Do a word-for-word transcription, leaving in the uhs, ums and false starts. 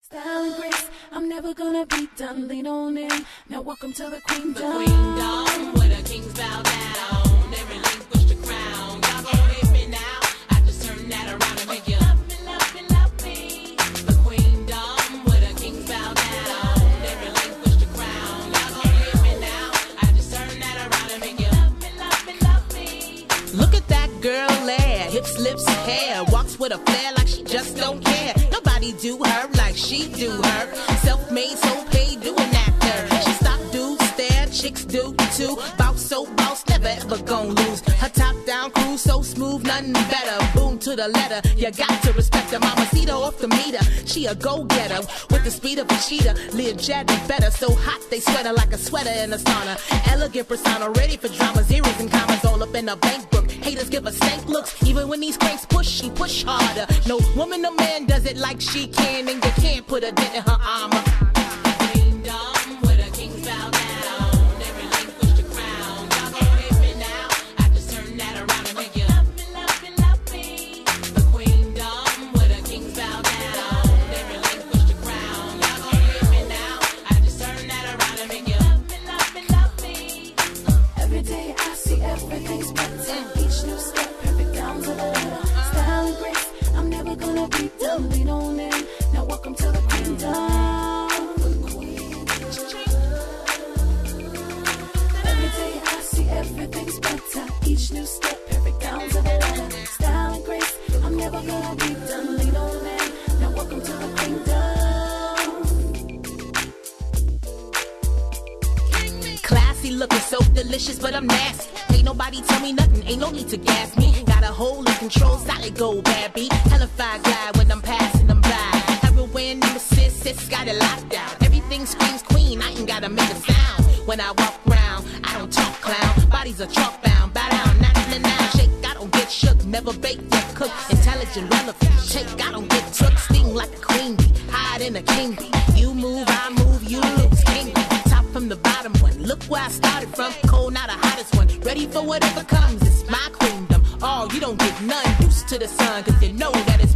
Style and grace, I'm never gonna be done. Lean on in. Now welcome to the queendom. The queendom, where the kings bow down. They relinquish the crown. Y'all gon' hit me now. I just turn that around and make you love me, love me, love me. The queendom, where the kings bow down. They relinquish the crown. Y'all gon' hit me now. I just turn that around and make you love me, love me, love me. Look at that girl there. Hips, lips, hair. Walks with a flair like she just don't care. Nobody do her like she do her. Self-made, so paid, do an actor. She stop, do, stare, chicks do too. Bout so boss, never ever gon' lose. Her top down crew so smooth, nothing better. Boom to the letter, you got to respect her. Mamacita off the meter, she a go-getter. With the speed of a cheetah, live jet better. So hot they sweat her like a sweater in a sauna. Elegant persona, ready for drama. Zeros and commas all up in a bank book. Haters give her stank looks, even when these cranks push, she push harder. No woman or man does it like she can, and you can't put a dent in her armor. Queendom, where the kings bow down. They relinquish the crown. Y'all gon' hit me now. I just turn that around and make you love me, love me, love me. The queendom, where the kings bow down. They relinquish the crown. Y'all gon' hit me now. I just turn that around and make you love me, love me, love me. Every day I see everything's better. Each new step, perfect down to the letter. Style and grace, I'm never gonna be done. Lean on in. Now welcome to the queendom. Every day I see everything's better. Each new step, perfect down to the letter. Style and grace, I'm never gonna be done. Lean on in. Now welcome to the queendom. Classy, looking so delicious, but I'm nasty. Ain't nobody tell me nothing, ain't no need to gas me. Got a hold of control, solid gold, bad beat. Hellified glide when I'm passing them by. Heroin, nemesis, sis, got it locked down. Everything screams queen, I ain't gotta make a sound. When I walk round, I don't talk clown. Bodies are chalk bound, bow down, not in the now. Shake, I don't get shook, never bake, yet cook. Intelligent, relevant, shake, I don't get took. Sting like a queen bee, hide in a king bee. You move, I move, you lose, king bee. Top from the bottom one, look where I started from. Cold, not the hottest one, ready for whatever comes. It's my queendom, oh, you don't get none. Used to the sun, cause you know that it's